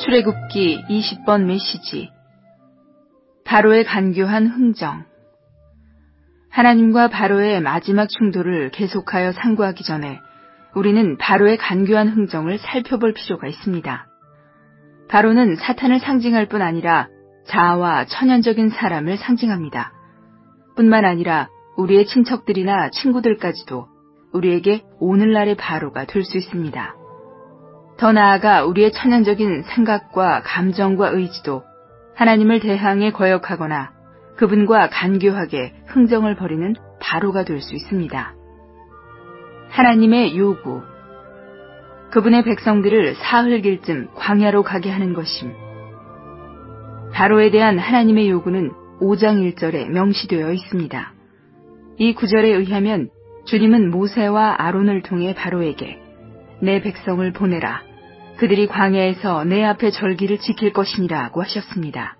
출애굽기 20번 메시지. 바로의 간교한 흥정. 하나님과 바로의 마지막 충돌을 계속하여 상고하기 전에 우리는 바로의 간교한 흥정을 살펴볼 필요가 있습니다. 바로는 사탄을 상징할 뿐 아니라 자아와 천연적인 사람을 상징합니다. 뿐만 아니라 우리의 친척들이나 친구들까지도 우리에게 오늘날의 바로가 될 수 있습니다. 더 나아가 우리의 천연적인 생각과 감정과 의지도 하나님을 대항해 거역하거나 그분과 간교하게 흥정을 벌이는 바로가 될 수 있습니다. 하나님의 요구. 그분의 백성들을 사흘길쯤 광야로 가게 하는 것임. 바로에 대한 하나님의 요구는 5장 1절에 명시되어 있습니다. 이 구절에 의하면 주님은 모세와 아론을 통해 바로에게 내 백성을 보내라. 그들이 광야에서 내 앞에 절기를 지킬 것이니라고 하셨습니다.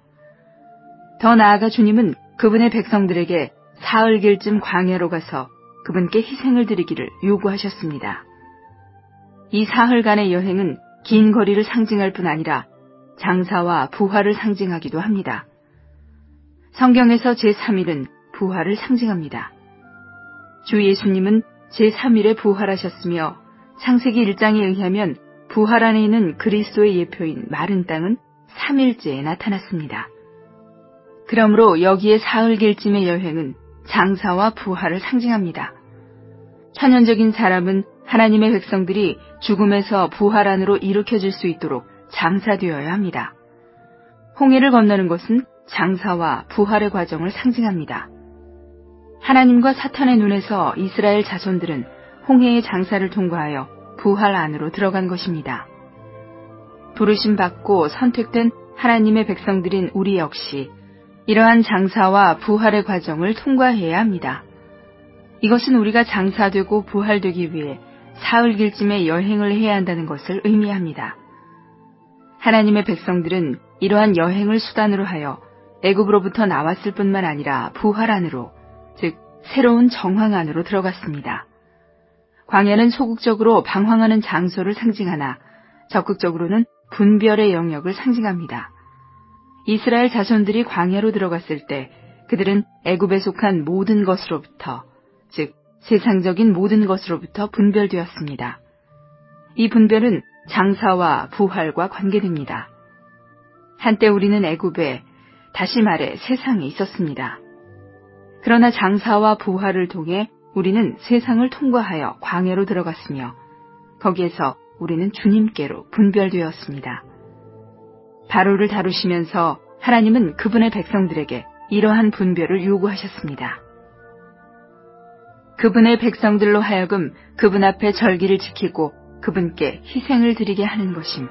더 나아가 주님은 그분의 백성들에게 사흘길쯤 광야로 가서 그분께 희생을 드리기를 요구하셨습니다. 이 사흘간의 여행은 긴 거리를 상징할 뿐 아니라 장사와 부활을 상징하기도 합니다. 성경에서 제3일은 부활을 상징합니다. 주 예수님은 제3일에 부활하셨으며 창세기 1장에 의하면 부활 안에 있는 그리스도의 예표인 마른 땅은 3일째에 나타났습니다. 그러므로 여기에 사흘길쯤의 여행은 장사와 부활을 상징합니다. 천연적인 사람은 하나님의 백성들이 죽음에서 부활 안으로 일으켜질 수 있도록 장사되어야 합니다. 홍해를 건너는 것은 장사와 부활의 과정을 상징합니다. 하나님과 사탄의 눈에서 이스라엘 자손들은 홍해의 장사를 통과하여 부활 안으로 들어간 것입니다. 부르심 받고 선택된 하나님의 백성들인 우리 역시 이러한 장사와 부활의 과정을 통과해야 합니다. 이것은 우리가 장사되고 부활되기 위해 사흘길쯤의 여행을 해야 한다는 것을 의미합니다. 하나님의 백성들은 이러한 여행을 수단으로 하여 애굽으로부터 나왔을 뿐만 아니라 부활 안으로, 즉 새로운 정황 안으로 들어갔습니다. 광야는 소극적으로 방황하는 장소를 상징하나 적극적으로는 분별의 영역을 상징합니다. 이스라엘 자손들이 광야로 들어갔을 때 그들은 애굽에 속한 모든 것으로부터, 즉 세상적인 모든 것으로부터 분별되었습니다. 이 분별은 장사와 부활과 관계됩니다. 한때 우리는 애굽에, 다시 말해 세상에 있었습니다. 그러나 장사와 부활을 통해 우리는 세상을 통과하여 광야로 들어갔으며 거기에서 우리는 주님께로 분별되었습니다. 바로를 다루시면서 하나님은 그분의 백성들에게 이러한 분별을 요구하셨습니다. 그분의 백성들로 하여금 그분 앞에 절기를 지키고 그분께 희생을 드리게 하는 것임.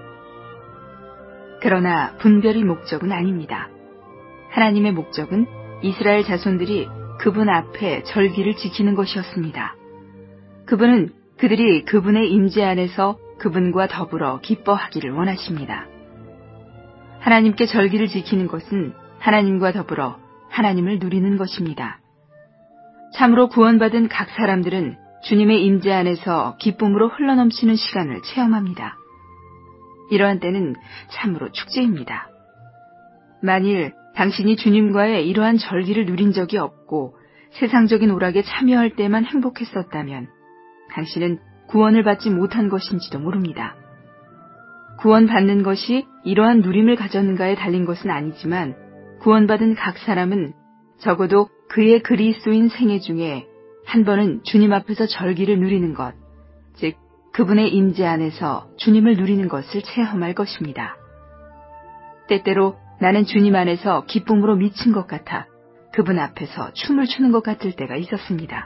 그러나 분별이 목적은 아닙니다. 하나님의 목적은 이스라엘 자손들이 그분 앞에 절기를 지키는 것이었습니다. 그분은 그들이 그분의 임재 안에서 그분과 더불어 기뻐하기를 원하십니다. 하나님께 절기를 지키는 것은 하나님과 더불어 하나님을 누리는 것입니다. 참으로 구원받은 각 사람들은 주님의 임재 안에서 기쁨으로 흘러넘치는 시간을 체험합니다. 이러한 때는 참으로 축제입니다. 만일 당신이 주님과의 이러한 절기를 누린 적이 없고 세상적인 오락에 참여할 때만 행복했었다면 당신은 구원을 받지 못한 것인지도 모릅니다. 구원받는 것이 이러한 누림을 가졌는가에 달린 것은 아니지만 구원받은 각 사람은 적어도 그의 그리스도인 생애 중에 한 번은 주님 앞에서 절기를 누리는 것, 즉 그분의 임재 안에서 주님을 누리는 것을 체험할 것입니다. 때때로 나는 주님 안에서 기쁨으로 미친 것 같아 그분 앞에서 춤을 추는 것 같을 때가 있었습니다.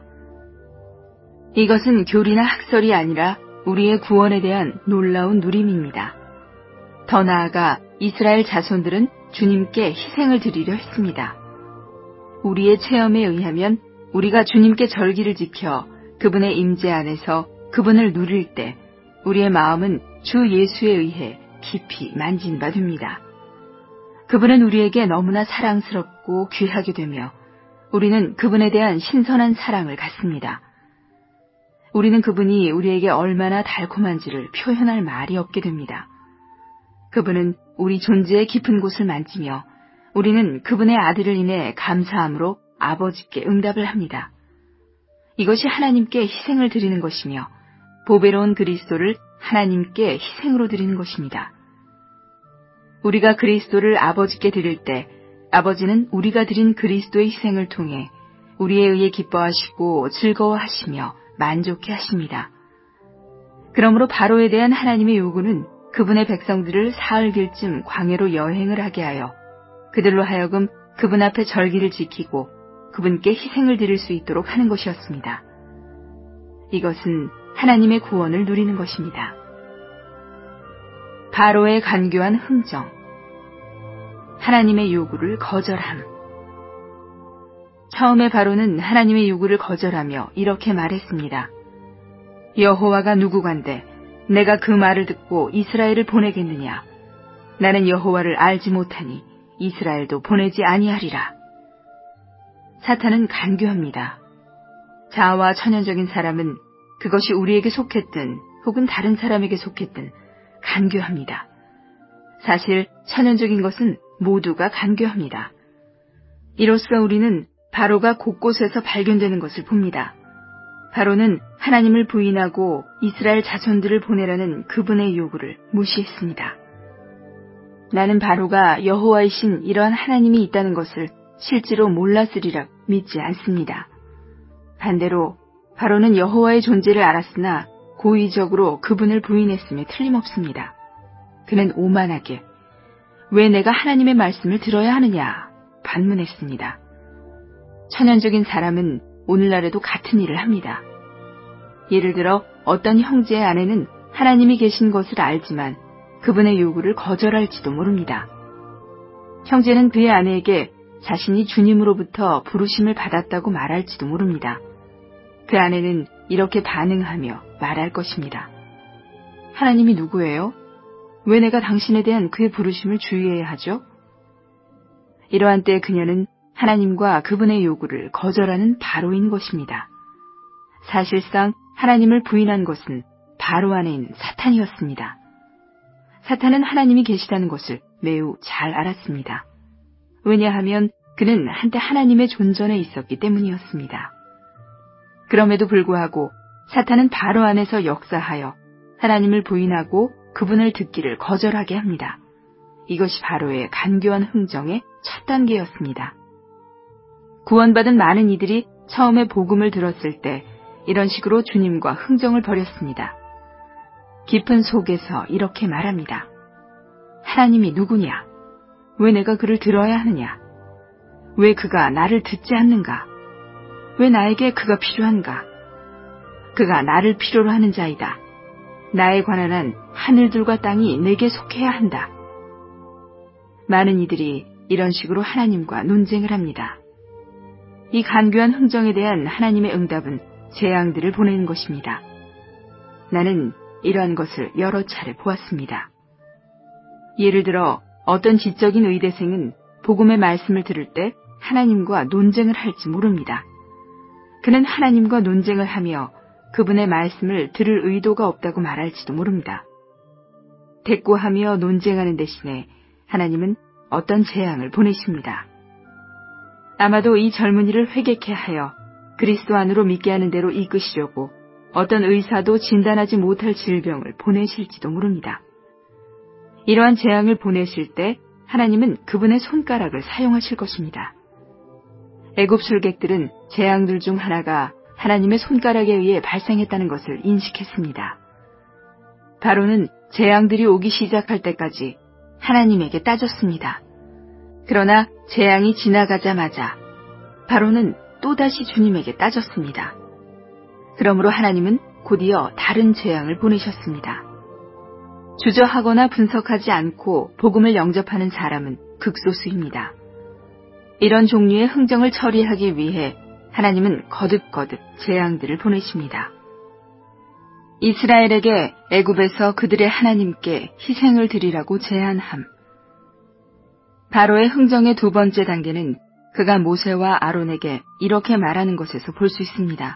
이것은 교리나 학설이 아니라 우리의 구원에 대한 놀라운 누림입니다. 더 나아가 이스라엘 자손들은 주님께 희생을 드리려 했습니다. 우리의 체험에 의하면 우리가 주님께 절기를 지켜 그분의 임재 안에서 그분을 누릴 때 우리의 마음은 주 예수에 의해 깊이 만진 바 됩니다. 그분은 우리에게 너무나 사랑스럽고 귀하게 되며 우리는 그분에 대한 신선한 사랑을 갖습니다. 우리는 그분이 우리에게 얼마나 달콤한지를 표현할 말이 없게 됩니다. 그분은 우리 존재의 깊은 곳을 만지며 우리는 그분의 아들을 인해 감사함으로 아버지께 응답을 합니다. 이것이 하나님께 희생을 드리는 것이며 보배로운 그리스도를 하나님께 희생으로 드리는 것입니다. 우리가 그리스도를 아버지께 드릴 때 아버지는 우리가 드린 그리스도의 희생을 통해 우리에 의해 기뻐하시고 즐거워하시며 만족해 하십니다. 그러므로 바로에 대한 하나님의 요구는 그분의 백성들을 사흘길쯤 광야로 여행을 하게 하여 그들로 하여금 그분 앞에 절기를 지키고 그분께 희생을 드릴 수 있도록 하는 것이었습니다. 이것은 하나님의 구원을 누리는 것입니다. 바로의 간교한 흥정, 하나님의 요구를 거절함. 처음에 바로는 하나님의 요구를 거절하며 이렇게 말했습니다. 여호와가 누구간데 내가 그 말을 듣고 이스라엘을 보내겠느냐? 나는 여호와를 알지 못하니 이스라엘도 보내지 아니하리라. 사탄은 간교합니다. 자아와 천연적인 사람은 그것이 우리에게 속했든 혹은 다른 사람에게 속했든 간교합니다. 사실 천연적인 것은 모두가 간교합니다. 이로써 우리는 바로가 곳곳에서 발견되는 것을 봅니다. 바로는 하나님을 부인하고 이스라엘 자손들을 보내라는 그분의 요구를 무시했습니다. 나는 바로가 여호와이신 이러한 하나님이 있다는 것을 실제로 몰랐으리라 믿지 않습니다. 반대로 바로는 여호와의 존재를 알았으나 고의적으로 그분을 부인했음에 틀림없습니다. 그는 오만하게 왜 내가 하나님의 말씀을 들어야 하느냐 반문했습니다. 천연적인 사람은 오늘날에도 같은 일을 합니다. 예를 들어 어떤 형제의 아내는 하나님이 계신 것을 알지만 그분의 요구를 거절할지도 모릅니다. 형제는 그의 아내에게 자신이 주님으로부터 부르심을 받았다고 말할지도 모릅니다. 그 아내는 이렇게 반응하며 말할 것입니다. 하나님이 누구예요? 왜 내가 당신에 대한 그의 부르심을 주의해야 하죠? 이러한 때 그녀는 하나님과 그분의 요구를 거절하는 바로인 것입니다. 사실상 하나님을 부인한 것은 바로 안에 있는 사탄이었습니다. 사탄은 하나님이 계시다는 것을 매우 잘 알았습니다. 왜냐하면 그는 한때 하나님의 존전에 있었기 때문이었습니다. 그럼에도 불구하고 사탄은 바로 안에서 역사하여 하나님을 부인하고 그분을 듣기를 거절하게 합니다. 이것이 바로의 간교한 흥정의 첫 단계였습니다. 구원받은 많은 이들이 처음에 복음을 들었을 때 이런 식으로 주님과 흥정을 벌였습니다. 깊은 속에서 이렇게 말합니다. 하나님이 누구냐? 왜 내가 그를 들어야 하느냐? 왜 그가 나를 듣지 않는가? 왜 나에게 그가 필요한가? 그가 나를 필요로 하는 자이다. 나에 관한 한 하늘들과 땅이 내게 속해야 한다. 많은 이들이 이런 식으로 하나님과 논쟁을 합니다. 이 간교한 흥정에 대한 하나님의 응답은 재앙들을 보내는 것입니다. 나는 이러한 것을 여러 차례 보았습니다. 예를 들어 어떤 지적인 의대생은 복음의 말씀을 들을 때 하나님과 논쟁을 할지 모릅니다. 그는 하나님과 논쟁을 하며 그분의 말씀을 들을 의도가 없다고 말할지도 모릅니다. 대꾸하며 논쟁하는 대신에 하나님은 어떤 재앙을 보내십니다. 아마도 이 젊은이를 회개케 하여 그리스도 안으로 믿게 하는 대로 이끄시려고 어떤 의사도 진단하지 못할 질병을 보내실지도 모릅니다. 이러한 재앙을 보내실 때 하나님은 그분의 손가락을 사용하실 것입니다. 애굽 술객들은 재앙들 중 하나가 하나님의 손가락에 의해 발생했다는 것을 인식했습니다. 바로는 재앙들이 오기 시작할 때까지 하나님에게 따졌습니다. 그러나 재앙이 지나가자마자 바로는 또다시 주님에게 따졌습니다. 그러므로 하나님은 곧이어 다른 재앙을 보내셨습니다. 주저하거나 분석하지 않고 복음을 영접하는 사람은 극소수입니다. 이런 종류의 흥정을 처리하기 위해 하나님은 거듭거듭 재앙들을 보내십니다. 이스라엘에게 애굽에서 그들의 하나님께 희생을 드리라고 제안함. 바로의 흥정의 두 번째 단계는 그가 모세와 아론에게 이렇게 말하는 것에서 볼 수 있습니다.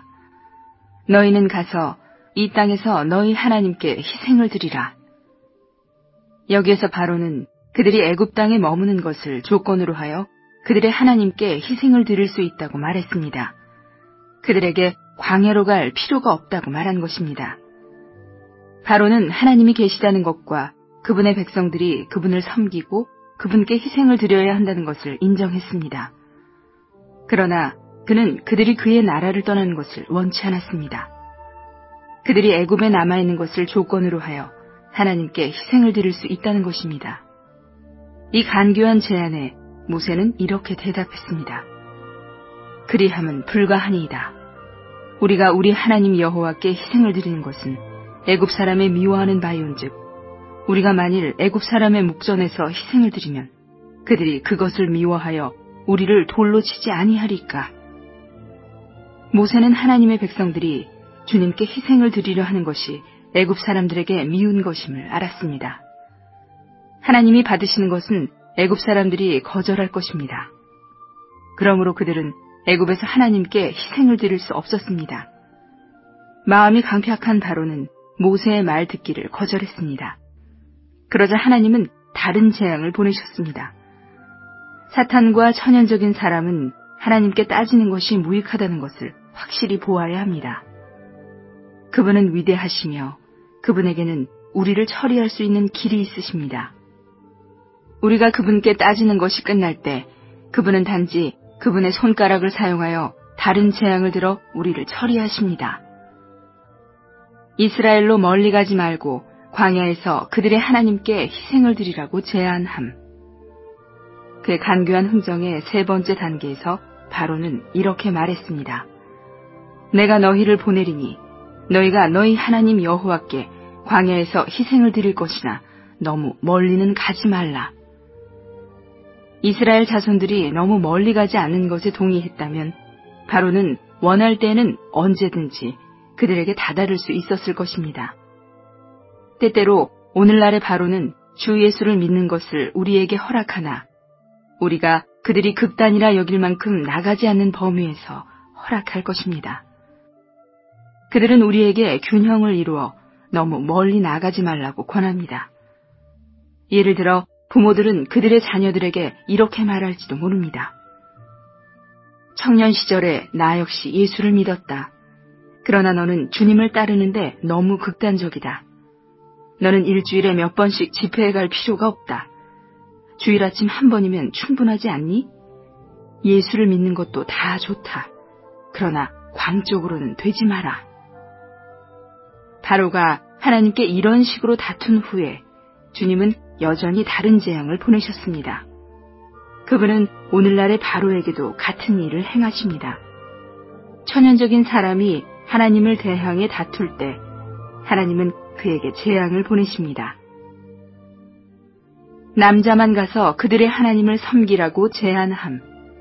너희는 가서 이 땅에서 너희 하나님께 희생을 드리라. 여기에서 바로는 그들이 애굽 땅에 머무는 것을 조건으로 하여 그들의 하나님께 희생을 드릴 수 있다고 말했습니다. 그들에게 광야로 갈 필요가 없다고 말한 것입니다. 바로는 하나님이 계시다는 것과 그분의 백성들이 그분을 섬기고 그분께 희생을 드려야 한다는 것을 인정했습니다. 그러나 그는 그들이 그의 나라를 떠나는 것을 원치 않았습니다. 그들이 애굽에 남아있는 것을 조건으로 하여 하나님께 희생을 드릴 수 있다는 것입니다. 이 간교한 제안에 모세는 이렇게 대답했습니다. 그리함은 불가하니이다. 우리가 우리 하나님 여호와께 희생을 드리는 것은 애굽 사람의 미워하는 바이온즉 우리가 만일 애굽 사람의 목전에서 희생을 드리면 그들이 그것을 미워하여 우리를 돌로 치지 아니하리까. 모세는 하나님의 백성들이 주님께 희생을 드리려 하는 것이 애굽 사람들에게 미운 것임을 알았습니다. 하나님이 받으시는 것은 애굽 사람들이 거절할 것입니다. 그러므로 그들은 애굽에서 하나님께 희생을 드릴 수 없었습니다. 마음이 강팍한 바로는 모세의 말 듣기를 거절했습니다. 그러자 하나님은 다른 재앙을 보내셨습니다. 사탄과 천연적인 사람은 하나님께 따지는 것이 무익하다는 것을 확실히 보아야 합니다. 그분은 위대하시며 그분에게는 우리를 처리할 수 있는 길이 있으십니다. 우리가 그분께 따지는 것이 끝날 때 그분은 단지 그분의 손가락을 사용하여 다른 재앙을 들어 우리를 처리하십니다. 이스라엘로 멀리 가지 말고 광야에서 그들의 하나님께 희생을 드리라고 제안함. 그의 간교한 흥정의 세 번째 단계에서 바로는 이렇게 말했습니다. 내가 너희를 보내리니 너희가 너희 하나님 여호와께 광야에서 희생을 드릴 것이나 너무 멀리는 가지 말라. 이스라엘 자손들이 너무 멀리 가지 않는 것에 동의했다면 바로는 원할 때에는 언제든지 그들에게 다다를 수 있었을 것입니다. 때때로 오늘날의 바로는 주 예수를 믿는 것을 우리에게 허락하나 우리가 그들이 극단이라 여길 만큼 나가지 않는 범위에서 허락할 것입니다. 그들은 우리에게 균형을 이루어 너무 멀리 나가지 말라고 권합니다. 예를 들어 부모들은 그들의 자녀들에게 이렇게 말할지도 모릅니다. 청년 시절에 나 역시 예수를 믿었다. 그러나 너는 주님을 따르는데 너무 극단적이다. 너는 일주일에 몇 번씩 집회에 갈 필요가 없다. 주일 아침 한 번이면 충분하지 않니? 예수를 믿는 것도 다 좋다. 그러나 광적으로는 되지 마라. 바로가 하나님께 이런 식으로 다툰 후에 주님은 여전히 다른 재앙을 보내셨습니다. 그분은 오늘날의 바로에게도 같은 일을 행하십니다. 천연적인 사람이 하나님을 대항해 다툴 때 하나님은 그에게 재앙을 보내십니다. 남자만 가서 그들의 하나님을 섬기라고 제안함.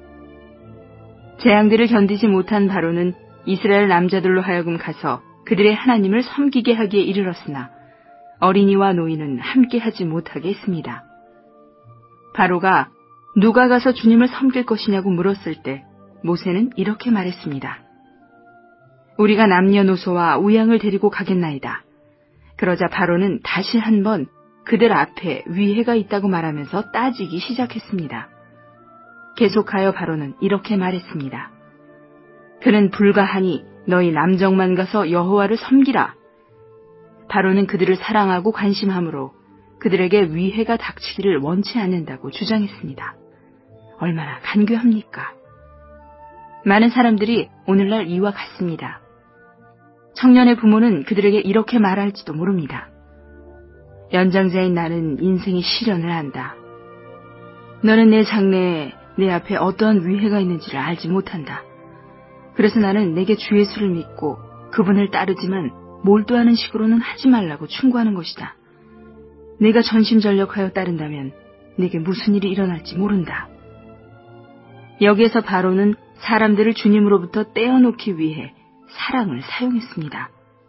재앙들을 견디지 못한 바로는 이스라엘 남자들로 하여금 가서 그들의 하나님을 섬기게 하기에 이르렀으나 어린이와 노인은 함께 하지 못하게 했습니다. 바로가 누가 가서 주님을 섬길 것이냐고 물었을 때 모세는 이렇게 말했습니다. 우리가 남녀노소와 우양을 데리고 가겠나이다. 그러자 바로는 다시 한번 그들 앞에 위해가 있다고 말하면서 따지기 시작했습니다. 계속하여 바로는 이렇게 말했습니다. 그는 불가하니 너희 남정만 가서 여호와를 섬기라. 바로는 그들을 사랑하고 관심함으로 그들에게 위해가 닥치기를 원치 않는다고 주장했습니다. 얼마나 간교합니까? 많은 사람들이 오늘날 이와 같습니다. 청년의 부모는 그들에게 이렇게 말할지도 모릅니다. 연장자인 나는 인생의 시련을 안다. 너는 내 장래에 내 앞에 어떠한 위해가 있는지를 알지 못한다. 그래서 나는 내게 주 예수를 믿고 그분을 따르지만 몰두하는 식으로는 하지 말라고 충고하는 것이다. 내가 전심전력하여 따른다면 내게 무슨 일이 일어날지 모른다. 여기에서 바로는 사람들을 주님으로부터 떼어놓기 위해 사랑을 사용했습니다.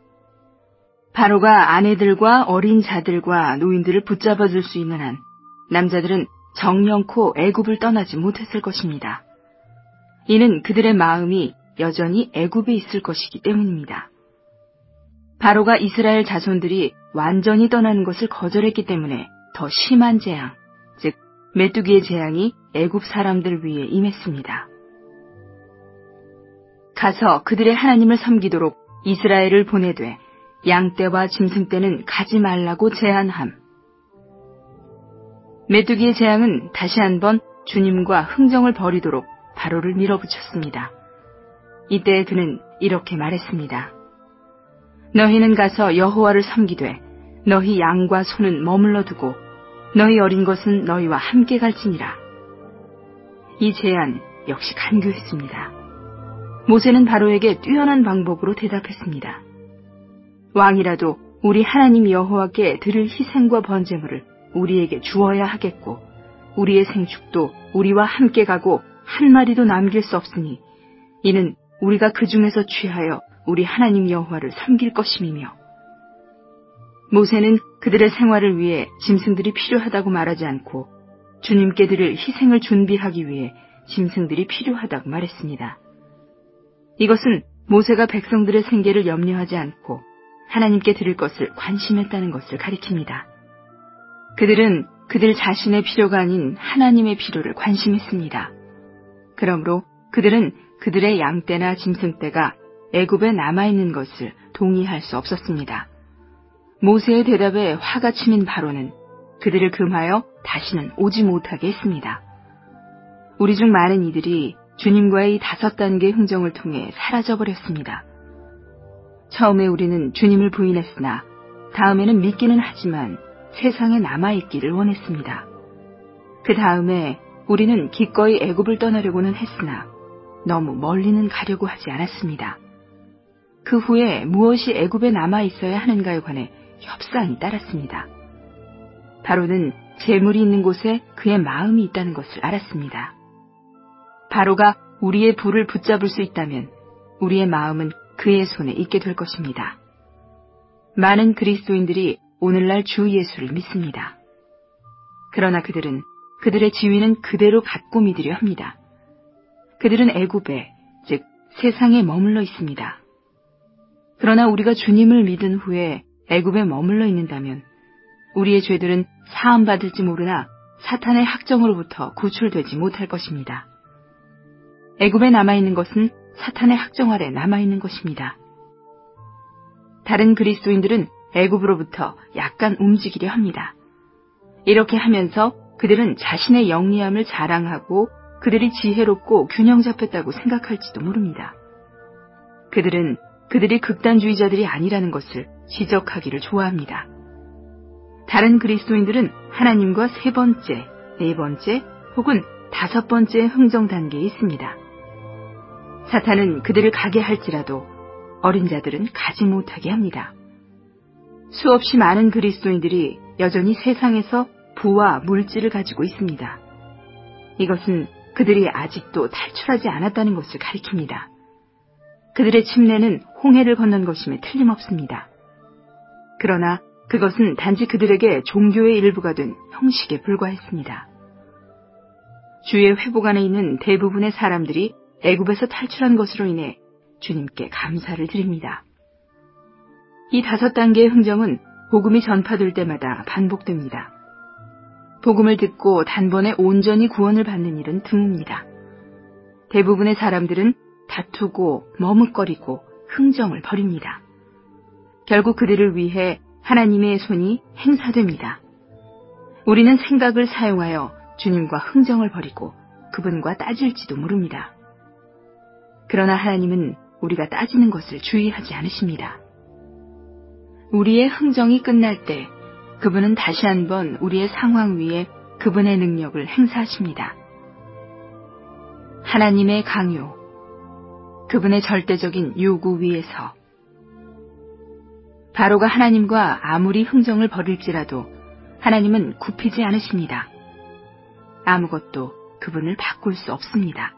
바로가 아내들과 어린 자들과 노인들을 붙잡아줄 수 있는 한 남자들은 정령코 애굽을 떠나지 못했을 것입니다. 이는 그들의 마음이 여전히 애굽에 있을 것이기 때문입니다. 바로가 이스라엘 자손들이 완전히 떠나는 것을 거절했기 때문에 더 심한 재앙, 즉 메뚜기의 재앙이 애굽 사람들 위에 임했습니다. 가서 그들의 하나님을 섬기도록 이스라엘을 보내되 양떼와 짐승떼는 가지 말라고 제한함. 메뚜기의 재앙은 다시 한번 주님과 흥정을 벌이도록 바로를 밀어붙였습니다. 이때 그는 이렇게 말했습니다. 너희는 가서 여호와를 섬기되 너희 양과 소는 머물러 두고 너희 어린 것은 너희와 함께 갈지니라. 이 제안 역시 간교했습니다. 모세는 바로에게 뛰어난 방법으로 대답했습니다. 왕이라도 우리 하나님 여호와께 드릴 희생과 번제물을 우리에게 주어야 하겠고 우리의 생축도 우리와 함께 가고 한 마리도 남길 수 없으니 이는 우리가 그 중에서 취하여 우리 하나님 여호와를 섬길 것임이며 모세는 그들의 생활을 위해 짐승들이 필요하다고 말하지 않고 주님께 드릴 희생을 준비하기 위해 짐승들이 필요하다고 말했습니다. 이것은 모세가 백성들의 생계를 염려하지 않고 하나님께 드릴 것을 관심했다는 것을 가리킵니다. 그들은 그들 자신의 필요가 아닌 하나님의 필요를 관심했습니다. 그러므로 그들은 그들의 양떼나 짐승떼가 애굽에 남아있는 것을 동의할 수 없었습니다. 모세의 대답에 화가 치민 바로는 그들을 금하여 다시는 오지 못하게 했습니다. 우리 중 많은 이들이 주님과의 5단계 흥정을 통해 사라져버렸습니다. 처음에 우리는 주님을 부인했으나 다음에는 믿기는 하지만 세상에 남아있기를 원했습니다. 그 다음에 우리는 기꺼이 애굽을 떠나려고는 했으나 너무 멀리는 가려고 하지 않았습니다. 그 후에 무엇이 애굽에 남아있어야 하는가에 관해 협상이 따랐습니다. 바로는 재물이 있는 곳에 그의 마음이 있다는 것을 알았습니다. 바로가 우리의 부를 붙잡을 수 있다면 우리의 마음은 그의 손에 있게 될 것입니다. 많은 그리스도인들이 오늘날 주 예수를 믿습니다. 그러나 그들은 그들의 지위는 그대로 갖고 믿으려 합니다. 그들은 애굽에, 즉 세상에 머물러 있습니다. 그러나 우리가 주님을 믿은 후에 애굽에 머물러 있는다면 우리의 죄들은 사함받을지 모르나 사탄의 학정으로부터 구출되지 못할 것입니다. 애굽에 남아있는 것은 사탄의 학정 아래 남아있는 것입니다. 다른 그리스도인들은 애굽으로부터 약간 움직이려 합니다. 이렇게 하면서 그들은 자신의 영리함을 자랑하고 그들이 지혜롭고 균형 잡혔다고 생각할지도 모릅니다. 그들은 그들이 극단주의자들이 아니라는 것을 지적하기를 좋아합니다. 다른 그리스도인들은 하나님과 3번째, 4번째 혹은 5번째 흥정 단계에 있습니다. 사탄은 그들을 가게 할지라도 어린 자들은 가지 못하게 합니다. 수없이 많은 그리스도인들이 여전히 세상에서 부와 물질을 가지고 있습니다. 이것은 그들이 아직도 탈출하지 않았다는 것을 가리킵니다. 그들의 침례는 홍해를 건넌 것임에 틀림없습니다. 그러나 그것은 단지 그들에게 종교의 일부가 된 형식에 불과했습니다. 주의 회복 안에 있는 대부분의 사람들이 애굽에서 탈출한 것으로 인해 주님께 감사를 드립니다. 이 5단계의 흥정은 복음이 전파될 때마다 반복됩니다. 복음을 듣고 단번에 온전히 구원을 받는 일은 드뭅니다. 대부분의 사람들은 다투고 머뭇거리고 흥정을 벌입니다. 결국 그들을 위해 하나님의 손이 행사됩니다. 우리는 생각을 사용하여 주님과 흥정을 벌이고 그분과 따질지도 모릅니다. 그러나 하나님은 우리가 따지는 것을 주의하지 않으십니다. 우리의 흥정이 끝날 때 그분은 다시 한번 우리의 상황 위에 그분의 능력을 행사하십니다. 하나님의 강요, 그분의 절대적인 요구 위에서 바로가 하나님과 아무리 흥정을 벌일지라도 하나님은 굽히지 않으십니다. 아무것도 그분을 바꿀 수 없습니다.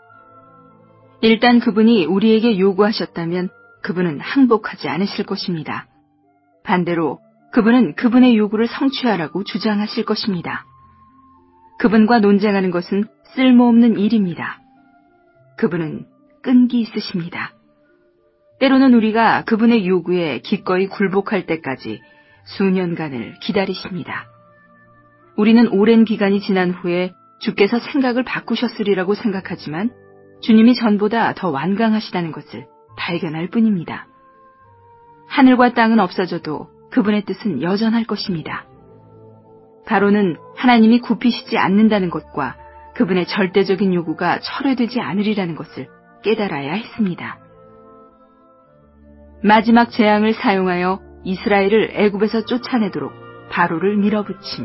일단 그분이 우리에게 요구하셨다면 그분은 항복하지 않으실 것입니다. 반대로 그분은 그분의 요구를 성취하라고 주장하실 것입니다. 그분과 논쟁하는 것은 쓸모없는 일입니다. 그분은 끈기 있으십니다. 때로는 우리가 그분의 요구에 기꺼이 굴복할 때까지 수년간을 기다리십니다. 우리는 오랜 기간이 지난 후에 주께서 생각을 바꾸셨으리라고 생각하지만 주님이 전보다 더 완강하시다는 것을 발견할 뿐입니다. 하늘과 땅은 없어져도 그분의 뜻은 여전할 것입니다. 바로는 하나님이 굽히시지 않는다는 것과 그분의 절대적인 요구가 철회되지 않으리라는 것을 깨달아야 했습니다. 마지막 재앙을 사용하여 이스라엘을 애굽에서 쫓아내도록 바로를 밀어붙임.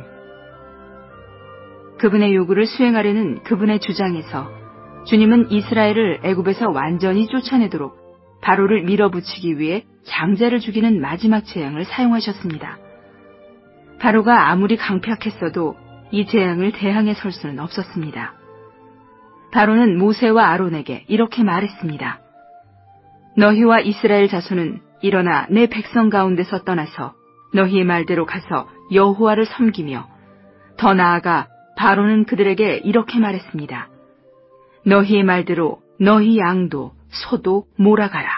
그분의 요구를 수행하려는 그분의 주장에서 주님은 이스라엘을 애굽에서 완전히 쫓아내도록 바로를 밀어붙이기 위해 장자를 죽이는 마지막 재앙을 사용하셨습니다. 바로가 아무리 강팍했어도 이 재앙을 대항해 설 수는 없었습니다. 바로는 모세와 아론에게 이렇게 말했습니다. 너희와 이스라엘 자손은 일어나 내 백성 가운데서 떠나서 너희의 말대로 가서 여호와를 섬기며, 더 나아가 바로는 그들에게 이렇게 말했습니다. 너희의 말대로 너희 양도 소도 몰아가라.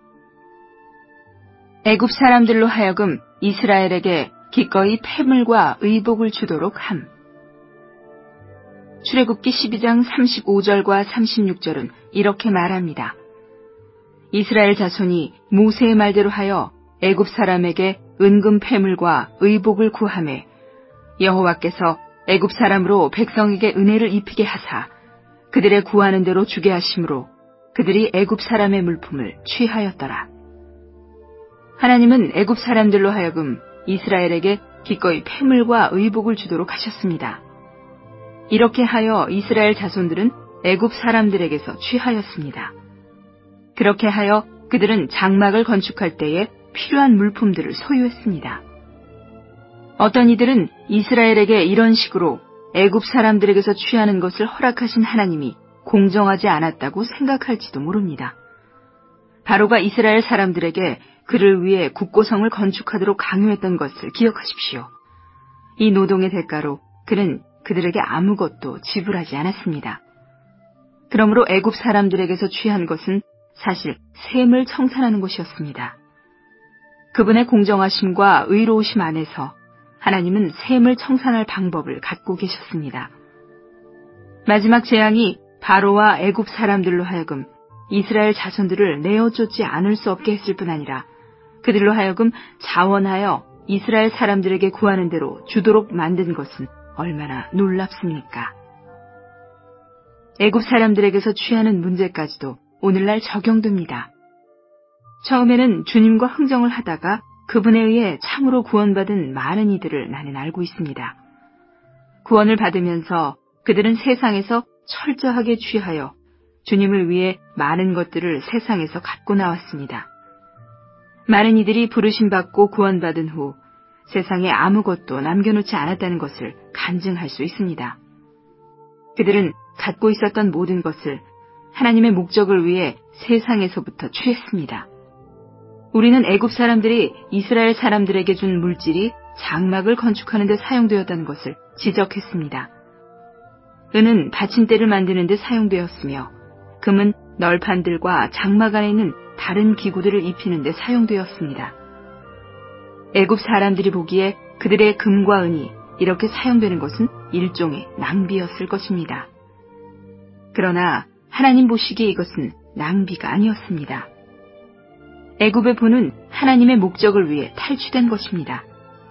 애굽 사람들로 하여금 이스라엘에게 기꺼이 패물과 의복을 주도록 함. 출애굽기 12장 35절과 36절은 이렇게 말합니다. 이스라엘 자손이 모세의 말대로 하여 애굽 사람에게 은금 패물과 의복을 구하매 여호와께서 애굽 사람으로 백성에게 은혜를 입히게 하사 그들의 구하는 대로 주게 하심으로 그들이 애굽 사람의 물품을 취하였더라. 하나님은 애굽 사람들로 하여금 이스라엘에게 기꺼이 패물과 의복을 주도록 하셨습니다. 이렇게 하여 이스라엘 자손들은 애굽 사람들에게서 취하였습니다. 그렇게 하여 그들은 장막을 건축할 때에 필요한 물품들을 소유했습니다. 어떤 이들은 이스라엘에게 이런 식으로 애굽 사람들에게서 취하는 것을 허락하신 하나님이 공정하지 않았다고 생각할지도 모릅니다. 바로가 이스라엘 사람들에게 그를 위해 국고성을 건축하도록 강요했던 것을 기억하십시오. 이 노동의 대가로 그는 그들에게 아무것도 지불하지 않았습니다. 그러므로 애굽 사람들에게서 취한 것은 사실 셈을 청산하는 것이었습니다. 그분의 공정하심과 의로우심 안에서 하나님은 셈을 청산할 방법을 갖고 계셨습니다. 마지막 재앙이 바로와 애굽 사람들로 하여금 이스라엘 자손들을 내어쫓지 않을 수 없게 했을 뿐 아니라 그들로 하여금 자원하여 이스라엘 사람들에게 구하는 대로 주도록 만든 것은 얼마나 놀랍습니까? 애굽 사람들에게서 취하는 문제까지도 오늘날 적용됩니다. 처음에는 주님과 흥정을 하다가 그분에 의해 참으로 구원받은 많은 이들을 나는 알고 있습니다. 구원을 받으면서 그들은 세상에서 철저하게 취하여 주님을 위해 많은 것들을 세상에서 갖고 나왔습니다. 많은 이들이 부르심받고 구원받은 후 세상에 아무것도 남겨놓지 않았다는 것을 간증할 수 있습니다. 그들은 갖고 있었던 모든 것을 하나님의 목적을 위해 세상에서부터 취했습니다. 우리는 애굽 사람들이 이스라엘 사람들에게 준 물질이 장막을 건축하는 데 사용되었다는 것을 지적했습니다. 은은 받침대를 만드는 데 사용되었으며 금은 널판들과 장막 안에 있는 다른 기구들을 입히는 데 사용되었습니다. 애굽 사람들이 보기에 그들의 금과 은이 이렇게 사용되는 것은 일종의 낭비였을 것입니다. 그러나 하나님 보시기에 이것은 낭비가 아니었습니다. 애굽의 분은 하나님의 목적을 위해 탈취된 것입니다.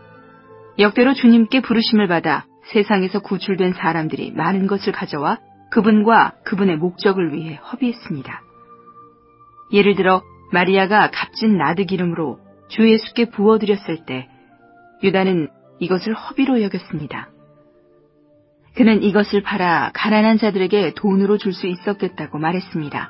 역대로 주님께 부르심을 받아 세상에서 구출된 사람들이 많은 것을 가져와 그분과 그분의 목적을 위해 허비했습니다. 예를 들어 마리아가 값진 나드 기름으로 주 예수께 부어드렸을 때 유다는 이것을 허비로 여겼습니다. 그는 이것을 팔아 가난한 자들에게 돈으로 줄 수 있었겠다고 말했습니다.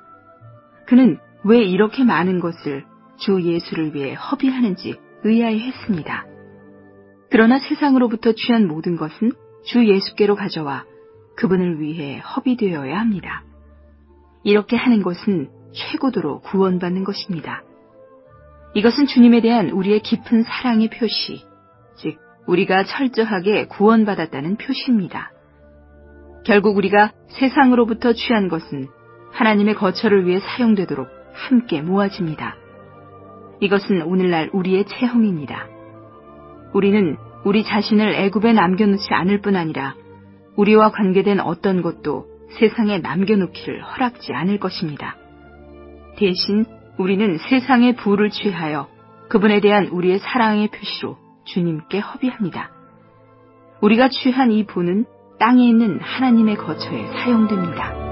그는 왜 이렇게 많은 것을 주 예수를 위해 허비하는지 의아해했습니다. 그러나 세상으로부터 취한 모든 것은 주 예수께로 가져와 그분을 위해 허비되어야 합니다. 이렇게 하는 것은 최고도로 구원받는 것입니다. 이것은 주님에 대한 우리의 깊은 사랑의 표시, 즉 우리가 철저하게 구원받았다는 표시입니다. 결국 우리가 세상으로부터 취한 것은 하나님의 거처를 위해 사용되도록 함께 모아집니다. 이것은 오늘날 우리의 체험입니다. 우리는 우리 자신을 애굽에 남겨놓지 않을 뿐 아니라 우리와 관계된 어떤 것도 세상에 남겨놓기를 허락지 않을 것입니다. 대신 우리는 세상의 부를 취하여 그분에 대한 우리의 사랑의 표시로 주님께 허비합니다. 우리가 취한 이 부는 땅에 있는 하나님의 거처에 사용됩니다.